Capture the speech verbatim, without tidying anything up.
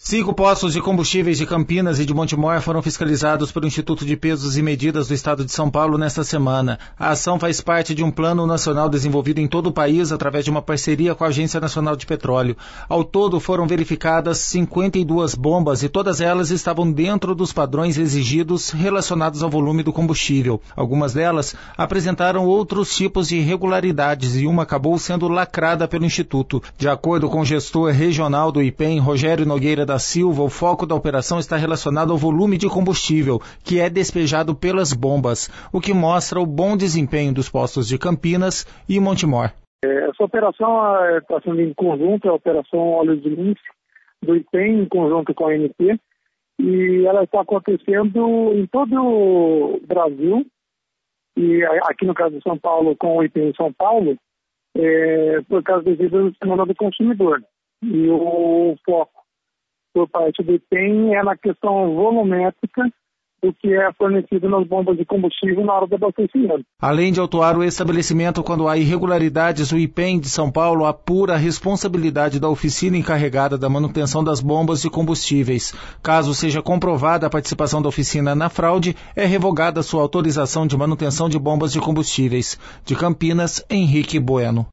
Cinco postos de combustíveis de Campinas e de Montemor foram fiscalizados pelo Instituto de Pesos e Medidas do Estado de São Paulo nesta semana. A ação faz parte de um plano nacional desenvolvido em todo o país através de uma parceria com a Agência Nacional de Petróleo. Ao todo foram verificadas cinquenta e duas bombas e todas elas estavam dentro dos padrões exigidos relacionados ao volume do combustível. Algumas delas apresentaram outros tipos de irregularidades e uma acabou sendo lacrada pelo Instituto. De acordo com o gestor regional do I P E M, Rogério Nogueira da Silva, o foco da operação está relacionado ao volume de combustível, que é despejado pelas bombas, o que mostra o bom desempenho dos postos de Campinas e Montemor. Essa operação está sendo em conjunto, é a Operação Óleo de Lince do I P E M, em conjunto com a A N P, e ela está acontecendo em todo o Brasil, e aqui no caso de São Paulo, com o I P E M São Paulo, é, por causa devido à semana do consumidor. E o foco por parte do I P E M é na questão volumétrica do que é fornecido nas bombas de combustível na hora do abastecimento. Além de autuar o estabelecimento quando há irregularidades, o I P E M de São Paulo apura a responsabilidade da oficina encarregada da manutenção das bombas de combustíveis. Caso seja comprovada a participação da oficina na fraude, é revogada sua autorização de manutenção de bombas de combustíveis. De Campinas, Henrique Bueno.